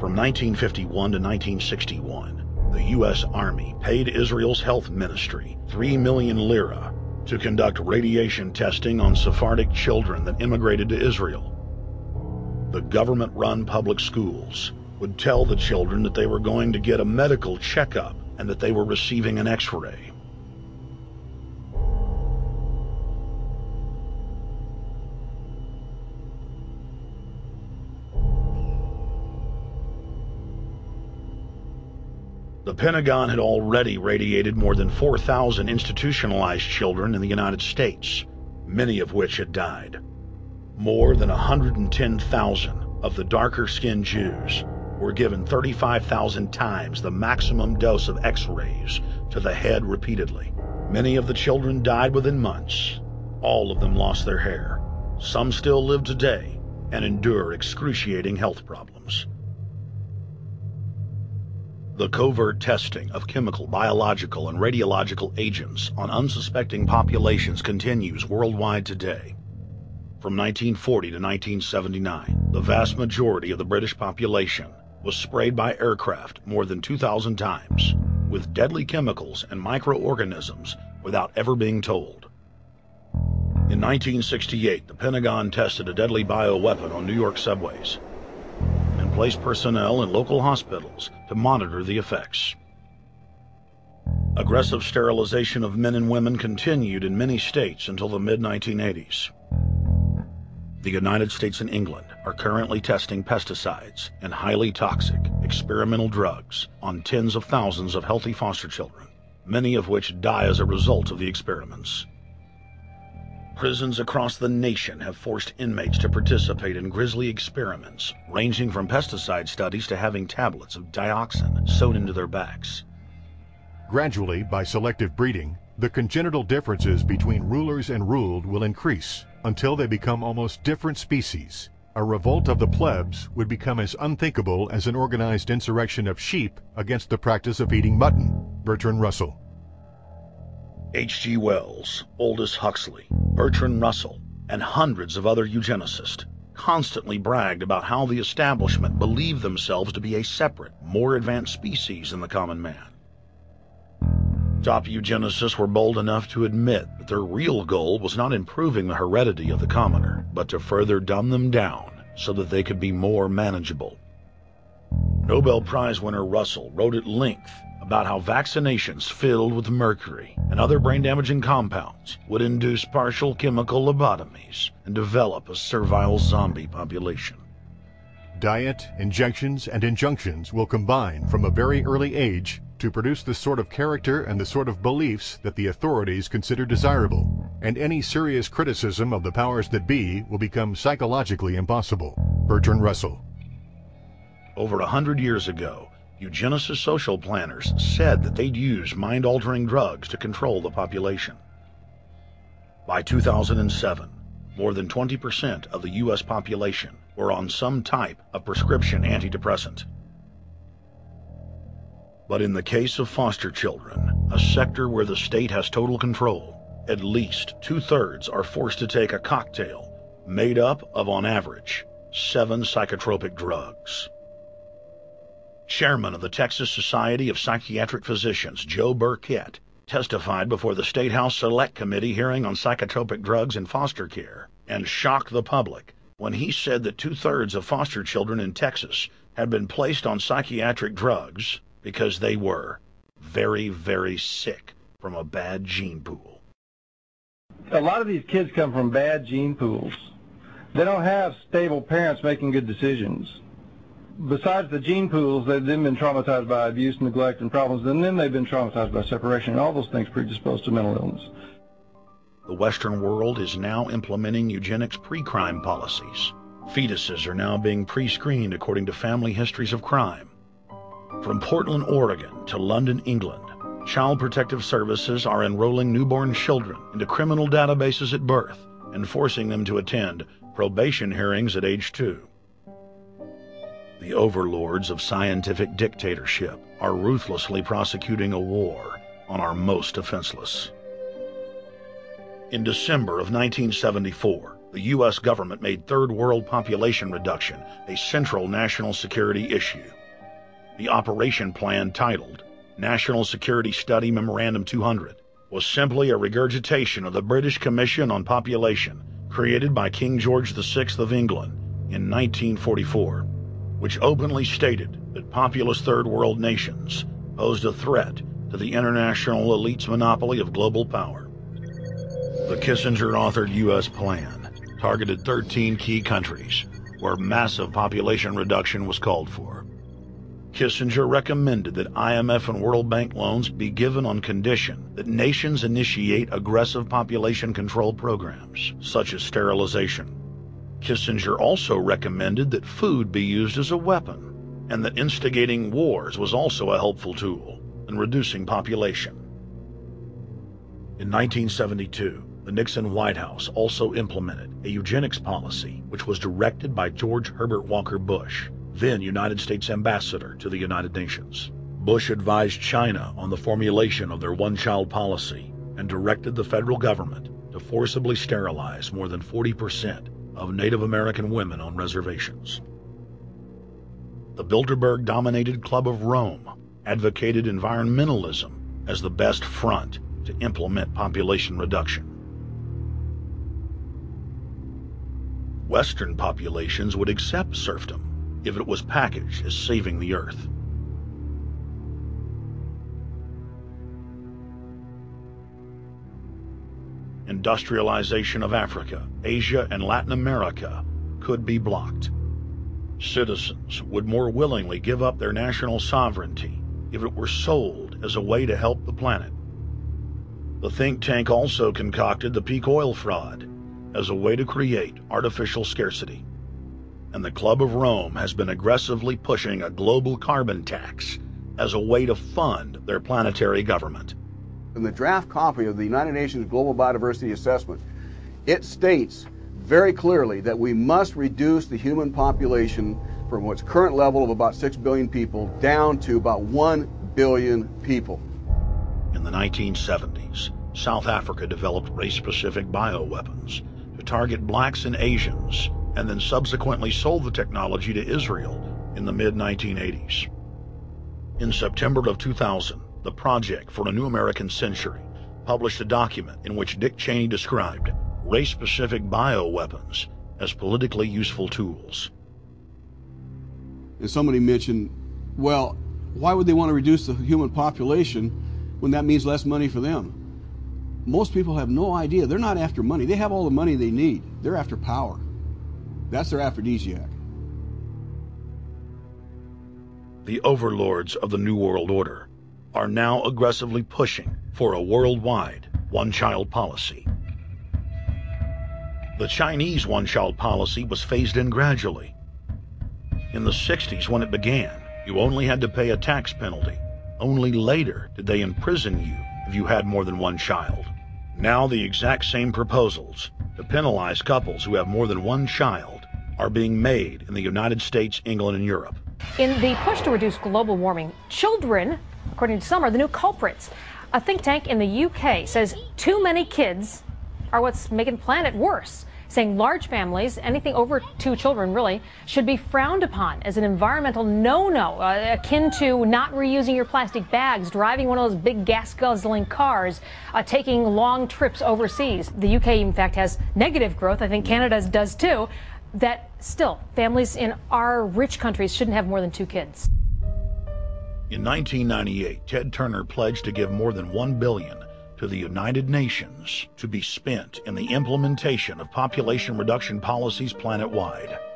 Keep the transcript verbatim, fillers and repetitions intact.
From nineteen fifty-one to nineteen sixty-one, the U S Army paid Israel's health ministry three million lira to conduct radiation testing on Sephardic children that immigrated to Israel. The government-run public schools would tell the children that they were going to get a medical checkup and that they were receiving an X-ray. The Pentagon had already radiated more than four thousand institutionalized children in the United States, many of which had died. More than one hundred ten thousand of the darker-skinned Jews were given thirty-five thousand times the maximum dose of X-rays to the head repeatedly. Many of the children died within months. All of them lost their hair. Some still live today and endure excruciating health problems. The covert testing of chemical, biological, and radiological agents on unsuspecting populations continues worldwide today. From nineteen forty to nineteen seventy-nine, the vast majority of the British population was sprayed by aircraft more than two thousand times with deadly chemicals and microorganisms without ever being told. In nineteen sixty-eight, the Pentagon tested a deadly bioweapon on New York subways and placed personnel in local hospitals to monitor the effects. Aggressive sterilization of men and women continued in many states until the mid nineteen eighties. The United States and England are currently testing pesticides and highly toxic experimental drugs on tens of thousands of healthy foster children, many of which die as a result of the experiments. Prisons across the nation have forced inmates to participate in grisly experiments, ranging from pesticide studies to having tablets of dioxin sewn into their backs. Gradually, by selective breeding, the congenital differences between rulers and ruled will increase until they become almost different species. A revolt of the plebs would become as unthinkable as an organized insurrection of sheep against the practice of eating mutton. Bertrand Russell. H G Wells, Aldous Huxley, Bertrand Russell, and hundreds of other eugenicists constantly bragged about how the establishment believed themselves to be a separate, more advanced species than the common man. Top eugenicists were bold enough to admit that their real goal was not improving the heredity of the commoner, but to further dumb them down so that they could be more manageable. Nobel Prize winner Russell wrote at length about how vaccinations filled with mercury and other brain-damaging compounds would induce partial chemical lobotomies and develop a servile zombie population. Diet, injections, and injunctions will combine from a very early age to produce the sort of character and the sort of beliefs that the authorities consider desirable, and any serious criticism of the powers that be will become psychologically impossible. Bertrand Russell. Over a hundred years ago, eugenicist social planners said that they'd use mind-altering drugs to control the population. By two thousand seven, more than twenty percent of the U S population were on some type of prescription antidepressant. But in the case of foster children, a sector where the state has total control, at least two-thirds are forced to take a cocktail made up of, on average, seven psychotropic drugs. Chairman of the Texas Society of Psychiatric Physicians, Joe Burkett, testified before the State House Select Committee hearing on psychotropic drugs in foster care and shocked the public when he said that two-thirds of foster children in Texas had been placed on psychiatric drugs because they were very, very sick from a bad gene pool. A lot of these kids come from bad gene pools. They don't have stable parents making good decisions. Besides the gene pools, they've then been traumatized by abuse, neglect, and problems, and then they've been traumatized by separation, and all those things predispose to mental illness. The Western world is now implementing eugenics pre-crime policies. Fetuses are now being pre-screened according to family histories of crime. From Portland, Oregon to London, England, Child Protective Services are enrolling newborn children into criminal databases at birth and forcing them to attend probation hearings at age two. The overlords of scientific dictatorship are ruthlessly prosecuting a war on our most defenseless. In December of nineteen seventy-four, the U S government made third world population reduction a central national security issue. The operation plan, titled National Security Study Memorandum two hundred, was simply a regurgitation of the British Commission on Population created by King George the Sixth of England in nineteen forty-four, which openly stated that populous third world nations posed a threat to the international elite's monopoly of global power. The Kissinger-authored U S plan targeted thirteen key countries where massive population reduction was called for. Kissinger recommended that I M F and World Bank loans be given on condition that nations initiate aggressive population control programs, such as sterilization. Kissinger also recommended that food be used as a weapon, and that instigating wars was also a helpful tool in reducing population. In nineteen seventy-two, the Nixon White House also implemented a eugenics policy which was directed by George Herbert Walker Bush, then United States Ambassador to the United Nations. Bush advised China on the formulation of their one-child policy and directed the federal government to forcibly sterilize more than forty percent of Native American women on reservations. The Bilderberg-dominated Club of Rome advocated environmentalism as the best front to implement population reduction. Western populations would accept serfdom if it was packaged as saving the earth. Industrialization of Africa, Asia, and Latin America could be blocked. Citizens would more willingly give up their national sovereignty if it were sold as a way to help the planet. The think tank also concocted the peak oil fraud as a way to create artificial scarcity. And the Club of Rome has been aggressively pushing a global carbon tax as a way to fund their planetary government. In the draft copy of the United Nations Global Biodiversity Assessment, it states very clearly that we must reduce the human population from its current level of about six billion people down to about one billion people. In the nineteen seventies, South Africa developed race-specific bioweapons to target blacks and Asians, and then subsequently sold the technology to Israel in the mid nineteen eighties. In September of two thousand, the Project for a New American Century published a document in which Dick Cheney described race-specific bioweapons as politically useful tools. And somebody mentioned, well, why would they want to reduce the human population when that means less money for them? Most people have no idea. They're not after money. They have all the money they need. They're after power. That's their aphrodisiac. The overlords of the New World Order are now aggressively pushing for a worldwide one-child policy. The Chinese one-child policy was phased in gradually. In the sixties, when it began, you only had to pay a tax penalty. Only later did they imprison you if you had more than one child. Now the exact same proposals to penalize couples who have more than one child are being made in the United States, England, and Europe. In the push to reduce global warming, children, according to some, are the new culprits. A think tank in the U K says too many kids are what's making the planet worse, saying large families, anything over two children really, should be frowned upon as an environmental no-no, uh, akin to not reusing your plastic bags, driving one of those big gas-guzzling cars, uh, taking long trips overseas. The U K, in fact, has negative growth. I think Canada does too. That still, families in our rich countries shouldn't have more than two kids. In nineteen ninety-eight, Ted Turner pledged to give more than one billion dollars to the United Nations to be spent in the implementation of population reduction policies planet-wide.